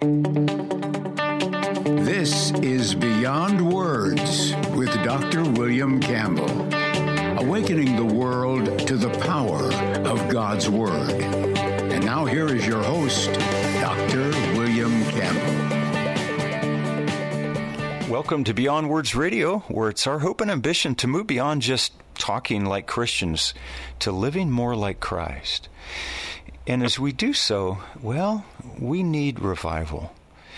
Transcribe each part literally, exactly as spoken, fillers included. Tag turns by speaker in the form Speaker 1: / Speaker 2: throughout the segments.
Speaker 1: This is Beyond Words with Doctor William Campbell, awakening the world to the power of God's Word. And now here is your host, Doctor William Campbell.
Speaker 2: Welcome to Beyond Words Radio, where it's our hope and ambition to move beyond just talking like Christians to living more like Christ. And as we do so, well, we need revival.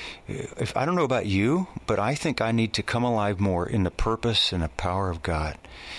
Speaker 2: If I don't know about you, but I think I need to come alive more in the purpose and the power of God.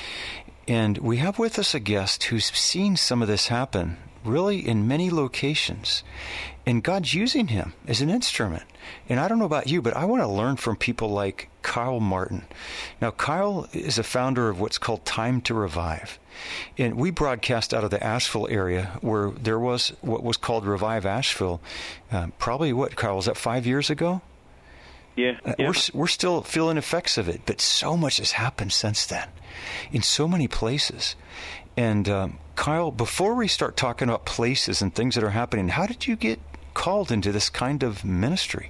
Speaker 2: And we have with us a guest who's seen some of this happen, really in many locations. And God's using him as an instrument. And I don't know about you, but I want to learn from people like Kyle Martin. Now, Kyle is a founder of what's called Time to Revive. And we broadcast out of the Asheville area where there was what was called Revive Asheville. Uh, probably, what, Kyle, was that five years ago?
Speaker 3: Yeah.
Speaker 2: Uh,
Speaker 3: yeah.
Speaker 2: We're, we're still feeling effects of it, but so much has happened since then in so many places. And um, Kyle, before we start talking about places and things that are happening, how did you get called into this kind of ministry?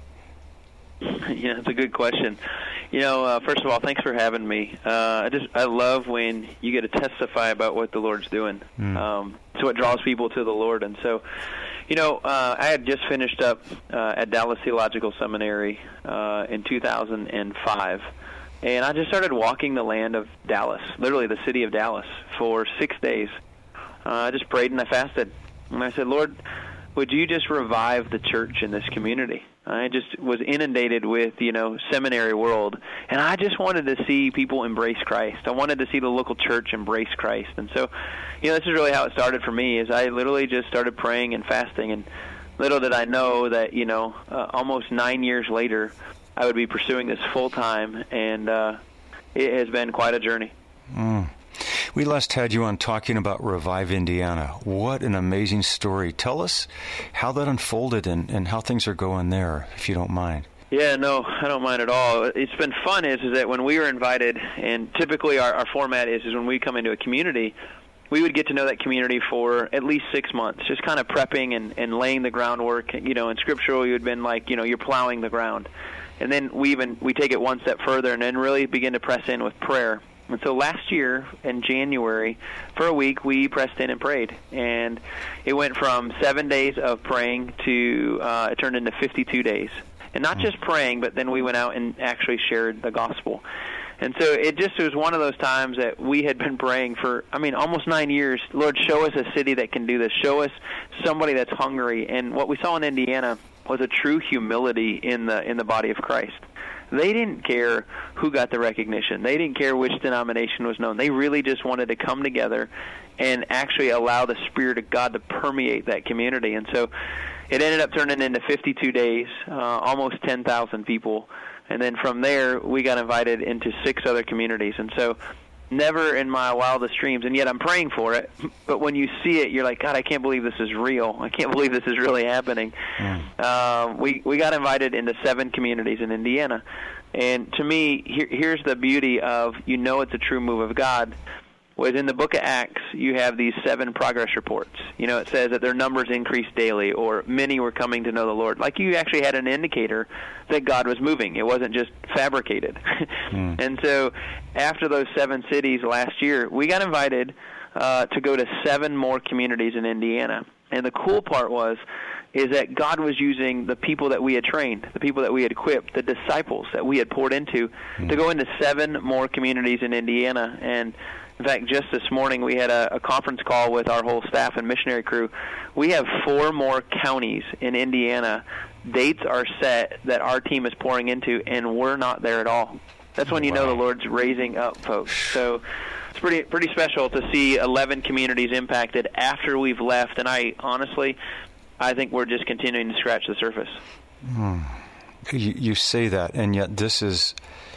Speaker 3: Yeah, that's a good question. You know, uh, first of all, thanks for having me. Uh, I just I love when you get to testify about what the Lord's doing. Mm. Um, it's what draws people to the Lord. And so, you know, uh, I had just finished up uh, at Dallas Theological Seminary uh, in two thousand five. And I just started walking the land of Dallas, literally the city of Dallas, for six days. Uh, I just prayed and I fasted. And I said, Lord, would you just revive the church in this community? I just was inundated with, you know, seminary world, and I just wanted to see people embrace Christ. I wanted to see the local church embrace Christ. And so, you know, this is really how it started for me, is I literally just started praying and fasting, and little did I know that, you know, uh, almost nine years later, I would be pursuing this full-time, and uh, it has been quite a journey.
Speaker 2: Mm. We last had you on talking about Revive Indiana. What an amazing story. Tell us how that unfolded and, and how things are going there, if you don't mind.
Speaker 3: Yeah, no, I don't mind at all. It's been fun is, is that when we were invited, and typically our, our format is, is when we come into a community, we would get to know that community for at least six months, just kind of prepping and, and laying the groundwork. You know, in scriptural, you had been like, you know, you're plowing the ground. And then we even we take it one step further and then really begin to press in with prayer. And so last year in January, for a week, we pressed in and prayed. And it went from seven days of praying to, uh, it turned into fifty-two days. And not just praying, but then we went out and actually shared the gospel. And so it just was one of those times that we had been praying for, I mean, almost nine years. Lord, show us a city that can do this. Show us somebody that's hungry. And what we saw in Indiana was a true humility in the in the body of Christ. They didn't care who got the recognition. They didn't care which denomination was known. They really just wanted to come together and actually allow the Spirit of God to permeate that community. And so it ended up turning into fifty-two days, uh, almost ten thousand people. And then from there, we got invited into six other communities. And so never in my wildest dreams, and yet I'm praying for it, but when you see it, you're like, God, I can't believe this is real. I can't believe this is really happening. Mm. Uh, we, we got invited into seven communities in Indiana. And to me, here, here's the beauty of, you know it's a true move of God, was in the book of Acts, you have these seven progress reports. You know, it says that their numbers increased daily, or many were coming to know the Lord. Like, you actually had an indicator that God was moving. It wasn't just fabricated. Mm. And so after those seven cities last year, we got invited uh, to go to seven more communities in Indiana. And the cool part was, is that God was using the people that we had trained, the people that we had equipped, the disciples that we had poured into, mm. to go into seven more communities in Indiana. And in fact, just this morning we had a, a conference call with our whole staff and missionary crew. We have four more counties in Indiana. Dates are set that our team is pouring into, and we're not there at all. That's when you wow. know the Lord's raising up folks. So it's pretty pretty special to see eleven communities impacted after we've left. And I honestly, I think we're just continuing to scratch the surface.
Speaker 2: Hmm. You, you say that, and yet this is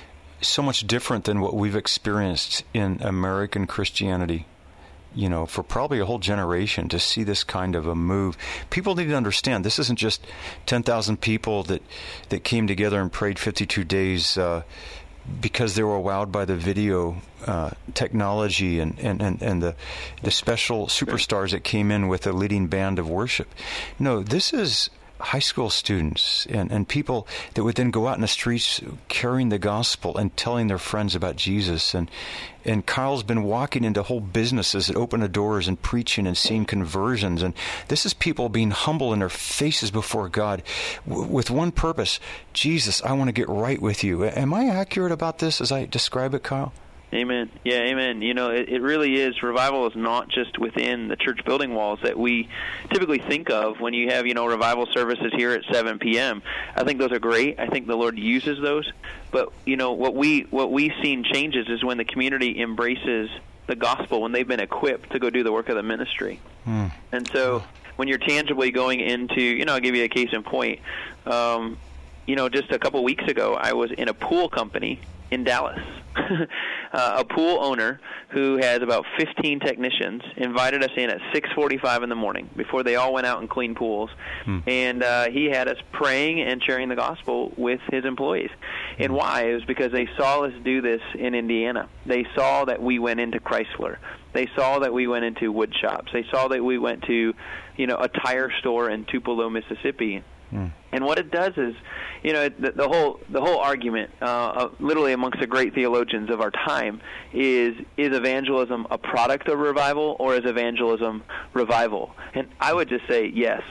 Speaker 2: so much different than what we've experienced in American Christianity. You know, for probably a whole generation to see this kind of a move. People need to understand this isn't just ten thousand people that, that came together and prayed fifty-two days uh, because they were wowed by the video uh, technology and, and, and, and the the special superstars that came in with a leading band of worship. No, this is high school students and, and people that would then go out in the streets carrying the gospel and telling their friends about Jesus. And and Kyle's been walking into whole businesses that open the doors and preaching and seeing conversions. And this is people being humble in their faces before God w- with one purpose: Jesus, I want to get right with you. Am I accurate about this as I describe it, Kyle?
Speaker 3: Amen. Yeah, amen. You know, it, it really is. Revival is not just within the church building walls that we typically think of when you have, you know, revival services here at seven p.m. I think those are great. I think the Lord uses those. But, you know, what, we, what we've seen changes is when the community embraces the gospel, when they've been equipped to go do the work of the ministry. Mm. And so when you're tangibly going into, you know, I'll give you a case in point. Um, you know, just a couple weeks ago, I was in a pool company in Dallas. uh, a pool owner who has about fifteen technicians invited us in at six forty-five in the morning before they all went out and cleaned pools. Hmm. And uh, he had us praying and sharing the gospel with his employees. Hmm. And why? It was because they saw us do this in Indiana. They saw that we went into Chrysler. They saw that we went into wood shops. They saw that we went to, you know, a tire store in Tupelo, Mississippi. Mm. And what it does is, you know, the, the whole the whole argument, uh, uh, literally amongst the great theologians of our time, is is evangelism a product of revival, or is evangelism revival? And I would just say yes.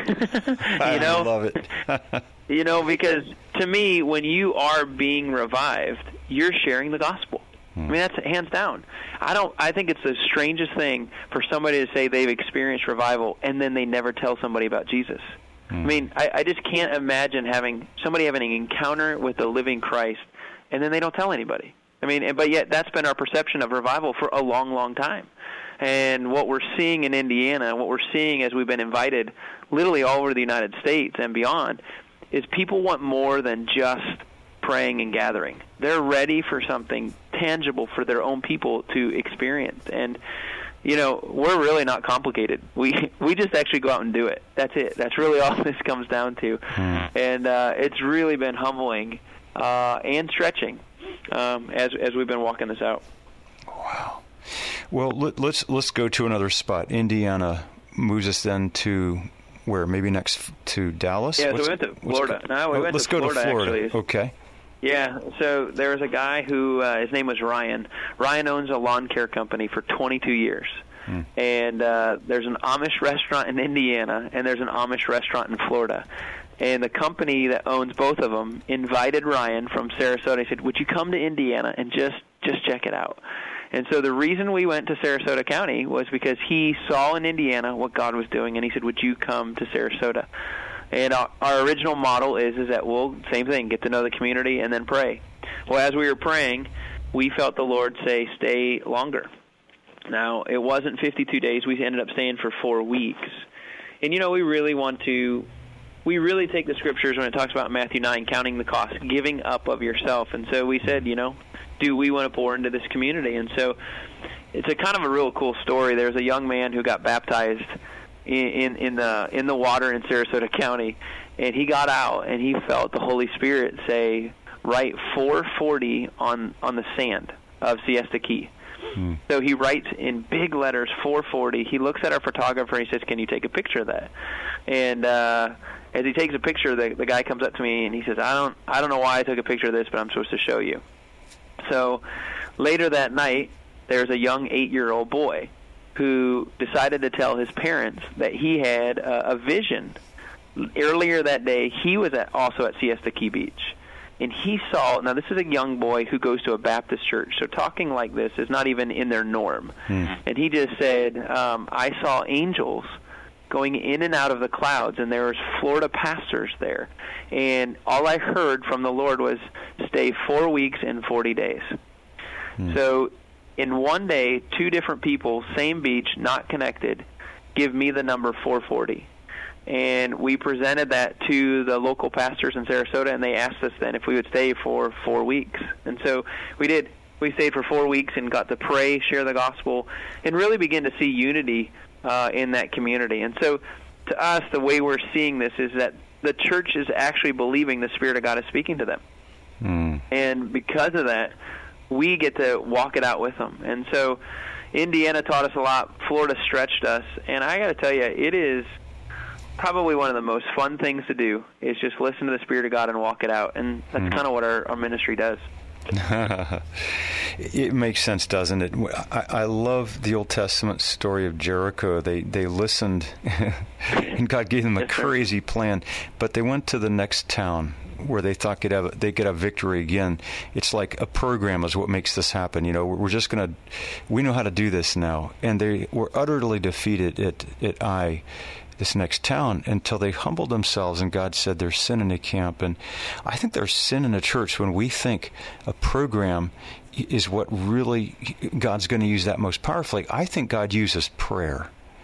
Speaker 3: you know,
Speaker 2: I love it.
Speaker 3: you know, because to me, when you are being revived, you're sharing the gospel. I mean, that's hands down. I don't. I think it's the strangest thing for somebody to say they've experienced revival and then they never tell somebody about Jesus. I mean, I, I just can't imagine having somebody having an encounter with the living Christ, and then they don't tell anybody. I mean, but yet that's been our perception of revival for a long, long time. And what we're seeing in Indiana, what we're seeing as we've been invited literally all over the United States and beyond, is people want more than just praying and gathering. They're ready for something tangible for their own people to experience. And you know, we're really not complicated. We we just actually go out and do it. That's it. That's really all this comes down to. Mm. And uh, it's really been humbling uh, and stretching um, as as we've been walking this out.
Speaker 2: Wow. Well, let, let's let's go to another spot. Indiana moves us then to where? Maybe next to Dallas?
Speaker 3: Yeah,
Speaker 2: what's,
Speaker 3: so we went to Florida. No, we
Speaker 2: oh,
Speaker 3: went
Speaker 2: let's
Speaker 3: to
Speaker 2: go
Speaker 3: Florida,
Speaker 2: to Florida.
Speaker 3: Actually.
Speaker 2: Okay.
Speaker 3: Yeah, so there was a guy who, uh, his name was Ryan. Ryan owns a lawn care company for twenty-two years. Mm. And uh, there's an Amish restaurant in Indiana, and there's an Amish restaurant in Florida. And the company that owns both of them invited Ryan from Sarasota. He said, would you come to Indiana and just, just check it out? And so the reason we went to Sarasota County was because he saw in Indiana what God was doing, and he said, would you come to Sarasota? And our, our original model is is that we'll, same thing, get to know the community and then pray. Well, as we were praying, we felt the Lord say, stay longer. Now, it wasn't fifty-two days. We ended up staying for four weeks. And, you know, we really want to, we really take the scriptures when it talks about Matthew nine, counting the cost, giving up of yourself. And so we said, you know, do we want to pour into this community? And so it's a kind of a real cool story. There's a young man who got baptized in in the in the water in Sarasota County, and he got out and he felt the Holy Spirit say, write four forty on on the sand of Siesta Key. Hmm. So he writes in big letters four forty. He looks at our photographer and he says, can you take a picture of that? And uh as he takes a picture, the the guy comes up to me and he says, I don't I don't know why I took a picture of this, but I'm supposed to show you. So later that night, there's a young eight-year-old boy who decided to tell his parents that he had a, a vision. Earlier that day, he was at, also at Siesta Key Beach, and he saw, now this is a young boy who goes to a Baptist church, so talking like this is not even in their norm. Mm. And he just said, um, I saw angels going in and out of the clouds, and there was Florida pastors there. And all I heard from the Lord was, stay four weeks and forty days. Mm. So in one day, two different people, same beach, not connected, give me the number four forty. And we presented that to the local pastors in Sarasota, and they asked us then if we would stay for four weeks. And so we did. We stayed for four weeks and got to pray, share the gospel, and really begin to see unity uh, in that community. And so to us, the way we're seeing this is that the church is actually believing the Spirit of God is speaking to them. Mm. And because of that, we get to walk it out with them. And so Indiana taught us a lot. Florida stretched us. And I got to tell you, it is probably one of the most fun things to do is just listen to the Spirit of God and walk it out. And that's mm. kind of what our, our ministry does.
Speaker 2: It makes sense, doesn't it? I, I love the Old Testament story of Jericho. They they listened, and God gave them a yes, crazy sir. plan, but they went to the next town where they thought could have they could have victory again. It's like a program is what makes this happen. You know, we're just gonna, we know how to do this now, and they were utterly defeated at at Ai, this next town, until they humbled themselves, and God said there's sin in the camp. And I think there's sin in the church when we think a program is what really God's going to use that most powerfully. I think God uses prayer,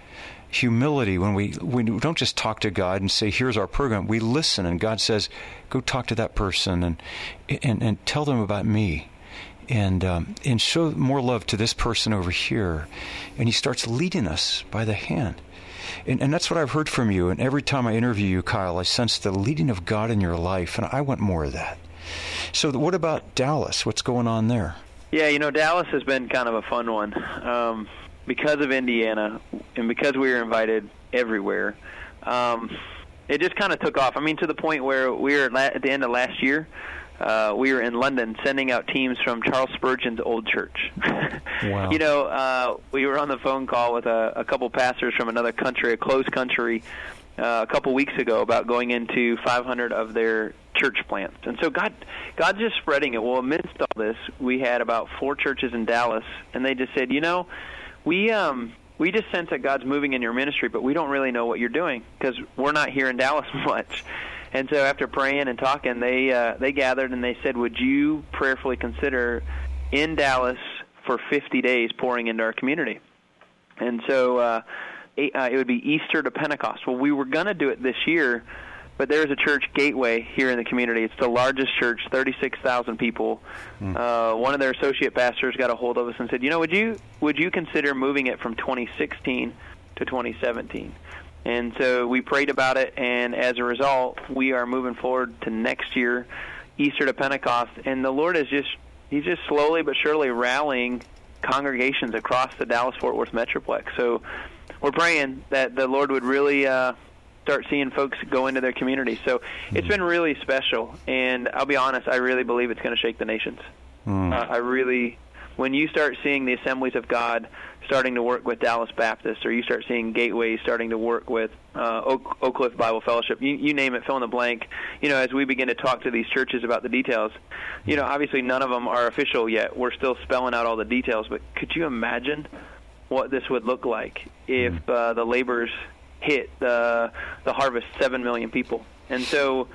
Speaker 2: humility. When we we don't just talk to God and say, here's our program, we listen, and God says, go talk to that person and and, and tell them about me, and um, and show more love to this person over here. And he starts leading us by the hand. And, and that's what I've heard from you. And every time I interview you, Kyle, I sense the leading of God in your life, and I want more of that. So what about Dallas? What's going on there?
Speaker 3: Yeah, you know, Dallas has been kind of a fun one. Um, because of Indiana, and because we were invited everywhere, um, it just kind of took off. I mean, to the point where we were at the end of last year, Uh, we were in London sending out teams from Charles Spurgeon's old church.
Speaker 2: Wow.
Speaker 3: You know, uh, we were on the phone call with a, a couple pastors from another country, a closed country, uh, a couple weeks ago about going into five hundred of their church plants. And so God, God's just spreading it. Well, amidst all this, we had about four churches in Dallas, and they just said, you know, we um, we just sense that God's moving in your ministry, but we don't really know what you're doing because we're not here in Dallas much. And so after praying and talking, they uh, they gathered and they said, would you prayerfully consider in Dallas for fifty days pouring into our community? And so uh, it, uh, it would be Easter to Pentecost. Well, we were going to do it this year, but there's a church, Gateway, here in the community. It's the largest church, thirty-six thousand people. Mm. Uh, one of their associate pastors got a hold of us and said, you know, would you would you consider moving it from twenty sixteen to twenty seventeen? And so we prayed about it, and as a result, we are moving forward to next year, Easter to Pentecost. And the Lord is just, he's just slowly but surely rallying congregations across the Dallas-Fort Worth Metroplex. So we're praying that the Lord would really uh, start seeing folks go into their community. So mm-hmm. it's been really special, and I'll be honest, I really believe it's going to shake the nations. Mm. Uh, I really, when you start seeing the Assemblies of God starting to work with Dallas Baptist, or you start seeing Gateway starting to work with uh, Oak, Oak Cliff Bible Fellowship, you, you name it, fill in the blank, you know, as we begin to talk to these churches about the details, you know, obviously none of them are official yet. We're still spelling out all the details, but could you imagine what this would look like if uh, the laborers hit the, the harvest seven million people? And so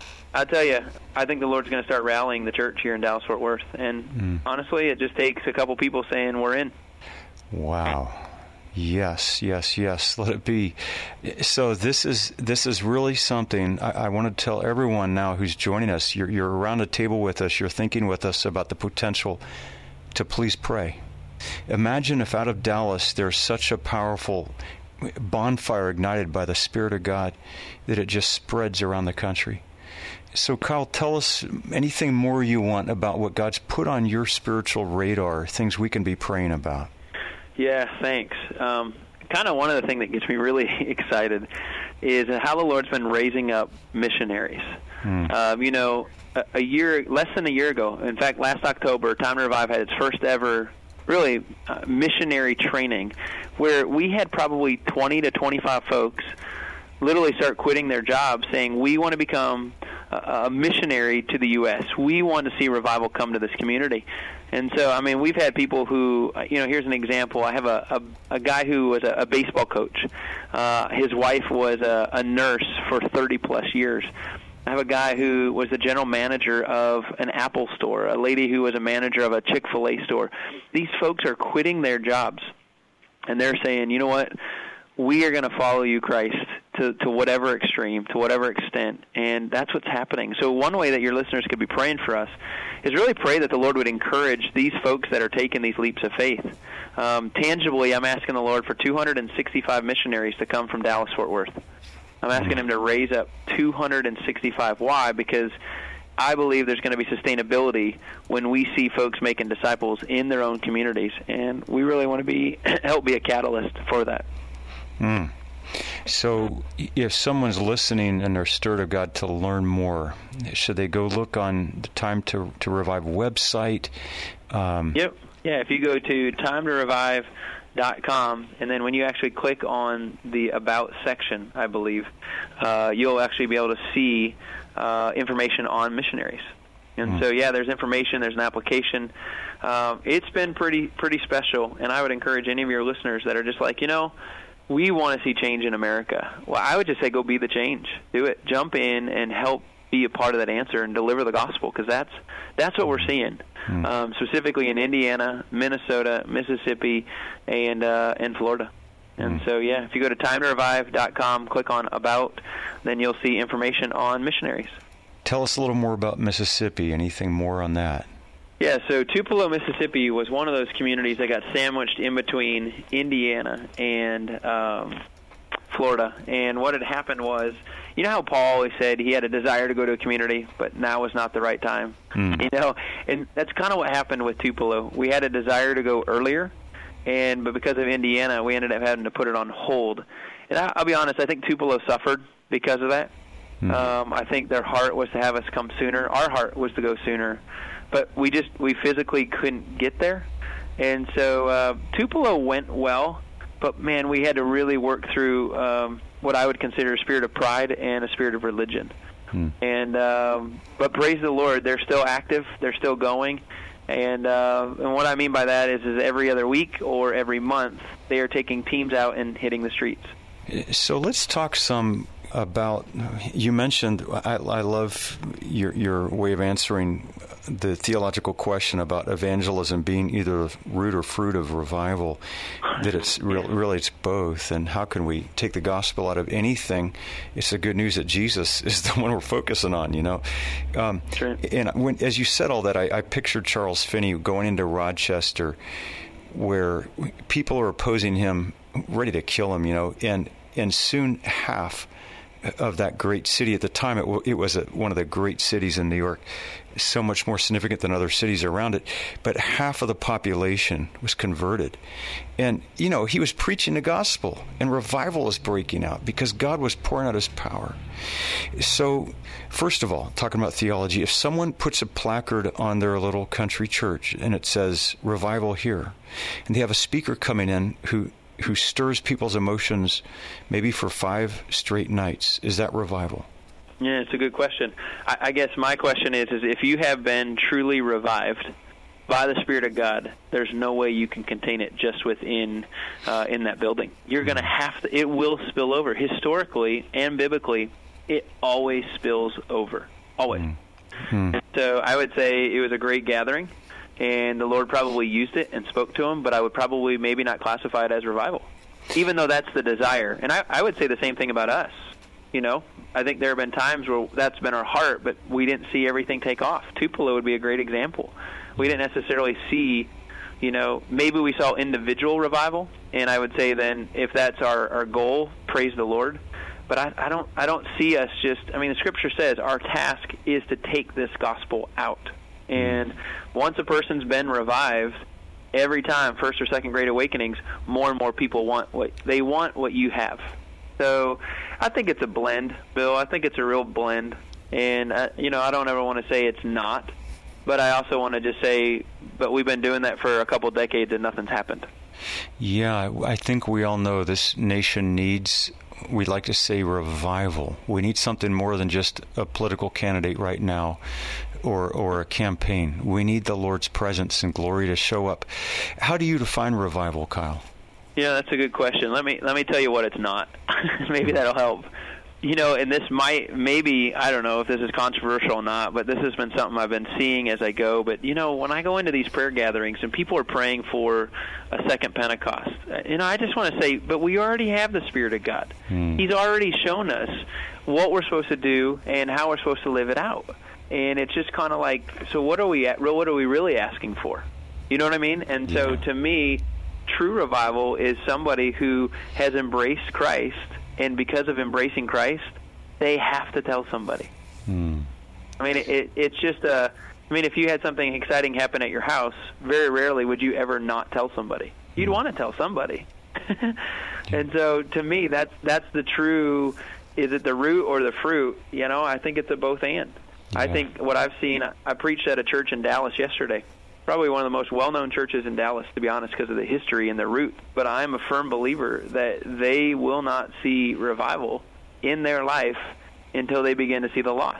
Speaker 3: I tell you, I think the Lord's going to start rallying the church here in Dallas-Fort Worth. And mm. honestly, it just takes a couple people saying we're in.
Speaker 2: Wow. Yes, yes, yes. Let it be. So this is this is really something I, I want to tell everyone now who's joining us. You're, you're around the table with us. You're thinking with us about the potential to please pray. Imagine if out of Dallas there's such a powerful bonfire ignited by the Spirit of God that it just spreads around the country. So, Kyle, tell us anything more you want about what God's put on your spiritual radar, things we can be praying about.
Speaker 3: Yeah, thanks. Um, kind of one of the things that gets me really excited is how the Lord's been raising up missionaries. Mm. Um, you know, a, a year, less than a year ago, in fact, last October, Time to Revive had its first ever, really, uh, missionary training, where we had probably twenty to twenty-five folks literally start quitting their jobs saying, we want to become a missionary to the U S. We want to see revival come to this community. And so, I mean, we've had people who, you know, here's an example. I have a, a, a guy who was a, a baseball coach. Uh, his wife was a, a nurse for thirty plus years. I have a guy who was the general manager of an Apple store, a lady who was a manager of a Chick-fil-A store. These folks are quitting their jobs, and they're saying, you know what, we are going to follow you, Christ, to, to whatever extreme, to whatever extent, and that's what's happening. So one way that your listeners could be praying for us is really pray that the Lord would encourage these folks that are taking these leaps of faith. Um, tangibly, I'm asking the Lord for two hundred sixty-five missionaries to come from Dallas-Fort Worth. I'm asking him to raise up two hundred sixty-five. Why? Because I believe there's going to be sustainability when we see folks making disciples in their own communities, and we really want to be help be a catalyst for that.
Speaker 2: Mm. So if someone's listening and they're stirred of God to learn more, should they go look on the Time to, to Revive website? Um,
Speaker 3: yep. Yeah, if you go to time to revive dot com, and then when you actually click on the About section, I believe, uh, you'll actually be able to see uh, information on missionaries. And mm. so, yeah, there's information, there's an application. Uh, it's been pretty pretty special, and I would encourage any of your listeners that are just like, you know, we want to see change in America. Well, I would just say go be the change. Do it. Jump in and help be a part of that answer and deliver the gospel, because that's, that's what we're seeing, mm. um, specifically in Indiana, Minnesota, Mississippi, and and, uh, and Florida. And so, yeah, if you go to time to revive dot com, click on About, then you'll see information on missionaries.
Speaker 2: Tell us a little more about Mississippi. Anything more on that?
Speaker 3: Yeah, so Tupelo, Mississippi was one of those communities that got sandwiched in between Indiana and um, Florida. And what had happened was, you know how Paul always said he had a desire to go to a community, but now was not the right time? Mm. You know, and that's kind of what happened with Tupelo. We had a desire to go earlier, and but because of Indiana, we ended up having to put it on hold. And I, I'll be honest, I think Tupelo suffered because of that. Mm. Um, I think their heart was to have us come sooner. Our heart was to go sooner, but we just we physically couldn't get there. And so uh, Tupelo went well, but man, we had to really work through um, what I would consider a spirit of pride and a spirit of religion. Mm. And um, but praise the Lord, they're still active, they're still going. And uh, and what I mean by that is, is every other week or every month, they are taking teams out and hitting the streets.
Speaker 2: So let's talk some about, you mentioned, I, I love your your way of answering the theological question about evangelism being either root or fruit of revival, that it's re- really it's both. And how can we take the gospel out of anything? It's the good news that Jesus is the one we're focusing on, you know. Um, sure. And when, as you said all that, I, I pictured Charles Finney going into Rochester, where people are opposing him, ready to kill him, you know, and and soon half of that great city, at the time it, w- it was a, one of the great cities in New York, so much more significant than other cities around it, but half of the population was converted. And, you know, he was preaching the gospel, and revival was breaking out because God was pouring out his power. So, first of all, talking about theology, if someone puts a placard on their little country church and it says, revival here, and they have a speaker coming in who who stirs people's emotions maybe for five straight nights, is that revival?
Speaker 3: Yeah, it's a good question. I, I guess my question is, is if you have been truly revived by the Spirit of God, there's no way you can contain it just within uh, in that building. You're going to have to, it will spill over. Historically and biblically, it always spills over. Always. Mm-hmm. So I would say it was a great gathering, and the Lord probably used it and spoke to him, but I would probably maybe not classify it as revival, even though that's the desire. And I, I would say the same thing about us. You know, I think there have been times where that's been our heart, but we didn't see everything take off. Tupelo would be a great example. We didn't necessarily see, you know, maybe we saw individual revival, and I would say then if that's our, our goal, praise the Lord. But I, I don't I don't see us just, I mean, the Scripture says our task is to take this gospel out. And once a person's been revived, every time, first or second Great Awakenings, more and more people want what they want what you have. So I think it's a blend, Bill. I think it's a real blend. And, uh, you know, I don't ever want to say it's not, but I also want to just say, but we've been doing that for a couple of decades and nothing's happened.
Speaker 2: Yeah, I think we all know this nation needs, we'd like to say, revival. We need something more than just a political candidate right now or or a campaign. We need the Lord's presence and glory to show up. How do you define revival, Kyle?
Speaker 3: Yeah, that's a good question. Let me let me tell you what it's not. Maybe that'll help. You know, and this might, maybe, I don't know if this is controversial or not, but this has been something I've been seeing as I go. But, you know, when I go into these prayer gatherings and people are praying for a second Pentecost, you know, I just want to say, but we already have the Spirit of God. Hmm. He's already shown us what we're supposed to do and how we're supposed to live it out. And it's just kind of like, so what are we at, what are we really asking for? You know what I mean? And yeah. So to me, true revival is somebody who has embraced Christ, and because of embracing Christ, they have to tell somebody. Mm. I mean, it, it, it's just a, I mean, if you had something exciting happen at your house, very rarely would you ever not tell somebody. You'd mm. want to tell somebody. And so to me, that's that's the true, is it the root or the fruit? You know, I think it's a both and. Yeah. I think what I've seen, I preached at a church in Dallas yesterday, probably one of the most well-known churches in Dallas, to be honest, because of the history and the root. But I'm a firm believer that they will not see revival in their life until they begin to see the lost.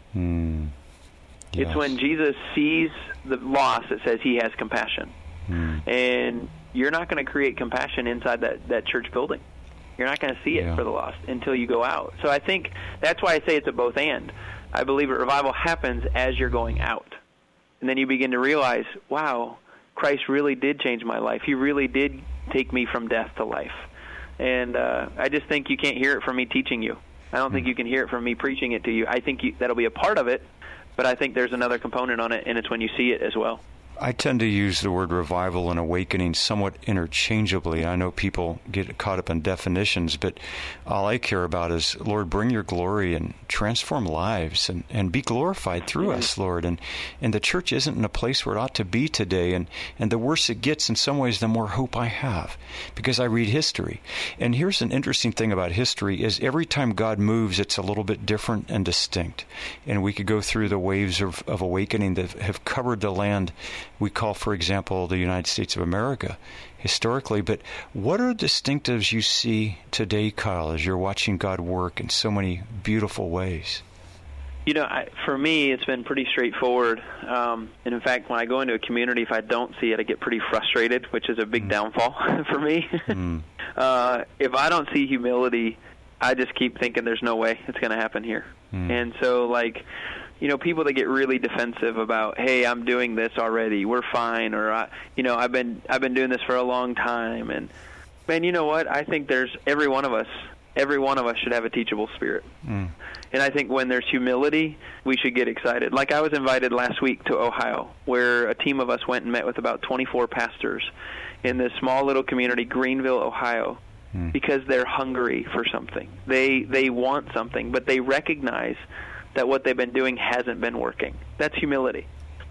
Speaker 2: Mm. Yes.
Speaker 3: It's when Jesus sees the lost that says he has compassion. Mm. And you're not going to create compassion inside that, that church building. You're not going to see it yeah. for the lost until you go out. So I think that's why I say it's a both and. I believe that revival happens as you're going out. And then you begin to realize, wow, Christ really did change my life. He really did take me from death to life. And uh, I just think you can't hear it from me teaching you. I don't mm. think you can hear it from me preaching it to you. I think you, that'll be a part of it, but I think there's another component on it, and it's when you see it as well.
Speaker 2: I tend to use the word revival and awakening somewhat interchangeably. I know people get caught up in definitions, but all I care about is, Lord, bring your glory and transform lives and, and be glorified through mm-hmm. us, Lord. And and the church isn't in a place where it ought to be today. And, and the worse it gets, in some ways, the more hope I have, because I read history. And here's an interesting thing about history is every time God moves, it's a little bit different and distinct. And we could go through the waves of, of awakening that have covered the land we call, for example, the United States of America historically. But what are distinctives you see today, Kyle, as you're watching God work in so many beautiful ways?
Speaker 3: You know, I, for me, it's been pretty straightforward. Um, and in fact, when I go into a community, if I don't see it, I get pretty frustrated, which is a big mm. downfall for me. mm. uh, if I don't see humility, I just keep thinking there's no way it's going to happen here. Mm. And so, like, you know, people that get really defensive about, hey, I'm doing this already, we're fine, or I, you know, I've been I've been doing this for a long time, and man, you know what? I think there's every one of us, every one of us should have a teachable spirit, mm. and I think when there's humility, we should get excited. Like I was invited last week to Ohio, where a team of us went and met with about twenty-four pastors in this small little community, Greenville, Ohio, mm. because they're hungry for something. They they want something, but they recognize that what they've been doing hasn't been working. That's humility.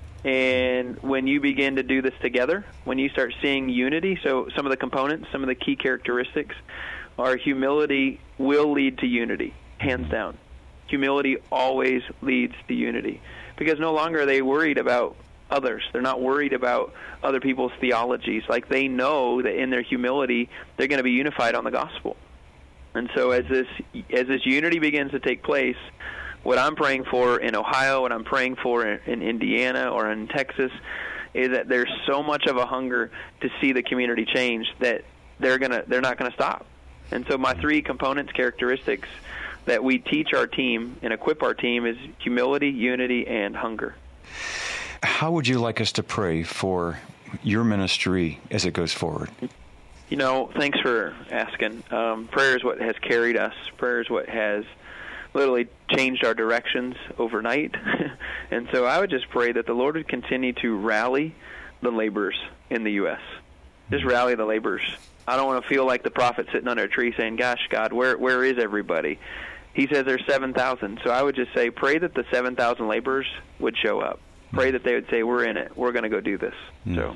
Speaker 3: And when you begin to do this together, when you start seeing unity, so some of the components, some of the key characteristics are humility will lead to unity, hands down. Humility always leads to unity, because no longer are they worried about others. They're not worried about other people's theologies. Like, they know that in their humility, they're going to be unified on the gospel. And so as this as this unity begins to take place, what I'm praying for in Ohio, what I'm praying for in Indiana or in Texas, is that there's so much of a hunger to see the community change that they're gonna they're not gonna stop. And so my three components, characteristics that we teach our team and equip our team is humility, unity, and hunger.
Speaker 2: How would you like us to pray for your ministry as it goes forward?
Speaker 3: You know, thanks for asking. Um, prayer is what has carried us. Prayer is what has literally changed our directions overnight. And so I would just pray that the Lord would continue to rally the laborers in the U S Just rally the laborers. I don't want to feel like the prophet sitting under a tree saying, gosh, God, where where is everybody? He says there's seven thousand. So I would just say, pray that the seven thousand laborers would show up. Pray that they would say, we're in it. We're going to go do this. Mm. So,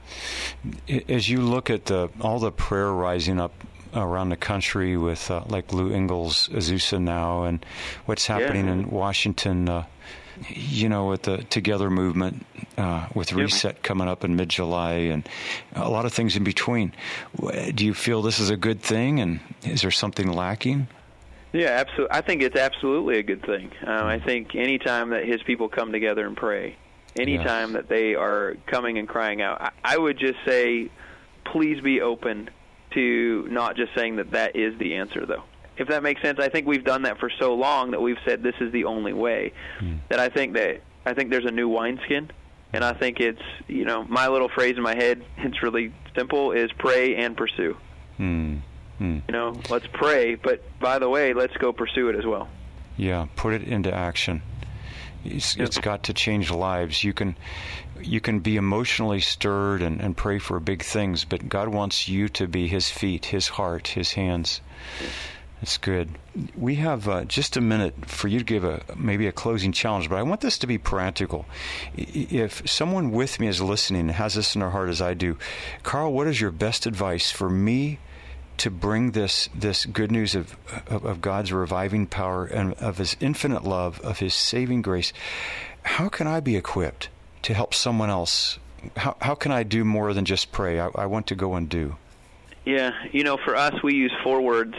Speaker 2: as you look at the, all the prayer rising up around the country with uh, like Lou Engel's Azusa Now and what's happening yeah. in Washington, uh, you know, with the Together movement, uh, with Reset yep. coming up in mid-July and a lot of things in between. Do you feel this is a good thing, and is there something lacking?
Speaker 3: Yeah, absolutely. I think it's absolutely a good thing. Um, I think any time that his people come together and pray, any time yes. that they are coming and crying out, I, I would just say, please be open to not just saying that that is the answer, though. If that makes sense, I think we've done that for so long that we've said this is the only way. Mm. That I think that I think there's a new wineskin, and I think it's, you know, my little phrase in my head, it's really simple, is pray and pursue. Mm. Mm. You know, let's pray, but by the way, let's go pursue it as well.
Speaker 2: Yeah, put it into action. It's, yep. it's got to change lives. You can you can be emotionally stirred and, and pray for big things, but God wants you to be His feet, His heart, His hands. Yes. That's good. We have uh, just a minute for you to give a maybe a closing challenge, but I want this to be practical. If someone with me is listening and has this in their heart as I do, Carl, what is your best advice for me to bring this this good news of, of, of God's reviving power and of His infinite love, of His saving grace, how can I be equipped to help someone else? How how can I do more than just pray? I, I want to go and do.
Speaker 3: Yeah, you know, for us, we use four words.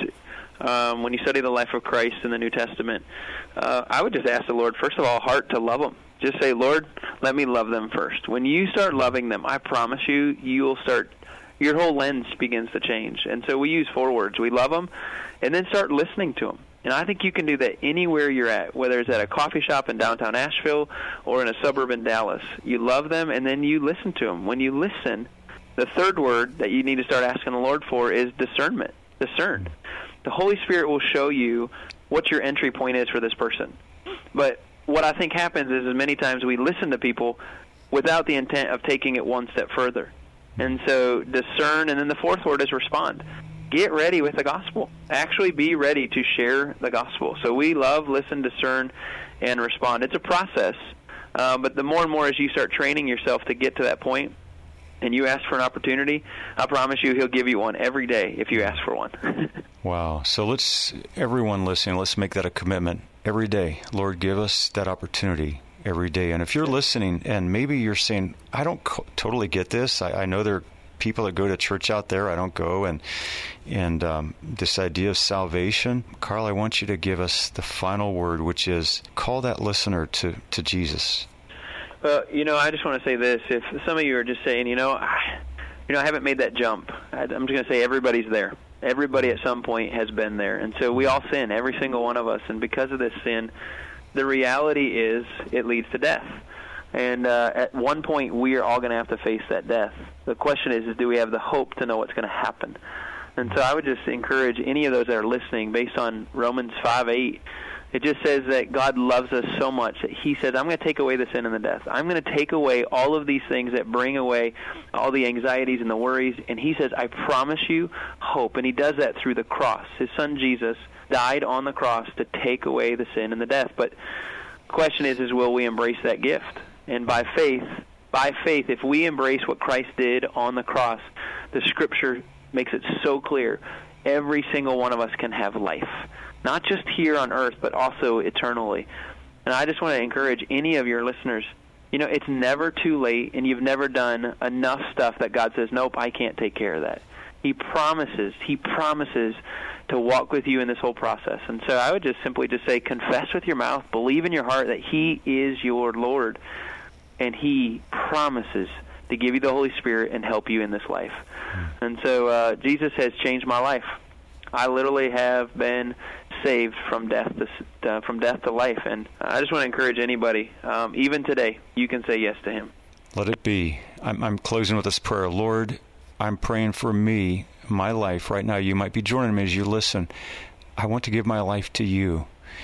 Speaker 3: Um, when you study the life of Christ in the New Testament, uh, I would just ask the Lord, first of all, heart to love them. Just say, Lord, let me love them first. When you start loving them, I promise you, you'll start, your whole lens begins to change. And so we use four words. We love them, and then start listening to them. And I think you can do that anywhere you're at, whether it's at a coffee shop in downtown Asheville or in a suburb in Dallas. You love them, and then you listen to them. When you listen, the third word that you need to start asking the Lord for is discernment. Discern. The Holy Spirit will show you what your entry point is for this person. But what I think happens is, is many times we listen to people without the intent of taking it one step further. And so discern, and then the fourth word is respond. Get ready with the gospel. Actually be ready to share the gospel. So we love, listen, discern, and respond. It's a process, uh, but the more and more as you start training yourself to get to that point, and you ask for an opportunity, I promise you He'll give you one every day if you ask for one.
Speaker 2: Wow. So let's, everyone listening, let's make that a commitment. Every day, Lord, give us that opportunity every day. And if you're listening and maybe you're saying, I don't co- totally get this. I, I know there are people that go to church out there. I don't go. And and um, this idea of salvation, Carl, I want you to give us the final word, which is call that listener to, to Jesus.
Speaker 3: Well, you know, I just want to say this. If some of you are just saying, you know, I, you know, I haven't made that jump, I'm just going to say everybody's there. Everybody at some point has been there. And so we all sin, every single one of us. And because of this sin, the reality is it leads to death. And uh, at one point, we are all going to have to face that death. The question is, is do we have the hope to know what's going to happen? And so I would just encourage any of those that are listening, based on Romans five eight, it just says that God loves us so much that He says, I'm going to take away the sin and the death. I'm going to take away all of these things that bring away all the anxieties and the worries. And He says, I promise you hope. And He does that through the cross. His Son Jesus died on the cross to take away the sin and the death. But the question is, is will we embrace that gift? And by faith, by faith, if we embrace what Christ did on the cross, the Scripture makes it so clear, every single one of us can have life. Not just here on earth, but also eternally. And I just want to encourage any of your listeners, you know, it's never too late, and you've never done enough stuff that God says, nope, I can't take care of that. He promises, He promises to walk with you in this whole process. And so I would just simply just say, confess with your mouth, believe in your heart that He is your Lord, and He promises to give you the Holy Spirit and help you in this life. And so uh, Jesus has changed my life. I literally have been saved from death to uh, from death to life, and I just want to encourage anybody, um, even today, you can say yes to Him.
Speaker 2: Let it be. I'm, I'm closing with this prayer. Lord, I'm praying for me, my life right now. You might be joining me as you listen. I want to give my life to You.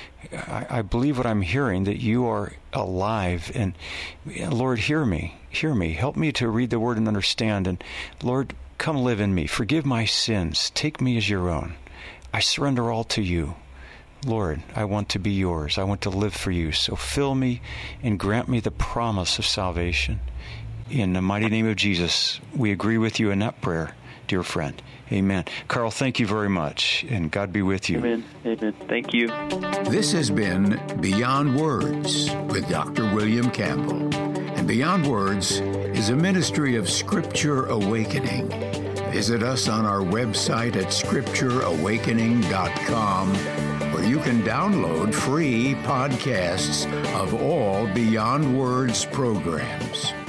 Speaker 2: I, I believe what I'm hearing, that You are alive, and Lord, hear me, hear me. Help me to read the Word and understand, and Lord, come live in me. Forgive my sins. Take me as Your own. I surrender all to You. Lord, I want to be Yours. I want to live for You. So fill me and grant me the promise of salvation. In the mighty name of Jesus, we agree with You in that prayer, dear friend. Amen. Carl, thank you very much, and God be with you.
Speaker 3: Amen. Amen. Thank you.
Speaker 1: This has been Beyond Words with Doctor William Campbell. And Beyond Words is a ministry of Scripture Awakening. Visit us on our website at scripture awakening dot com, where you can download free podcasts of all Beyond Words programs.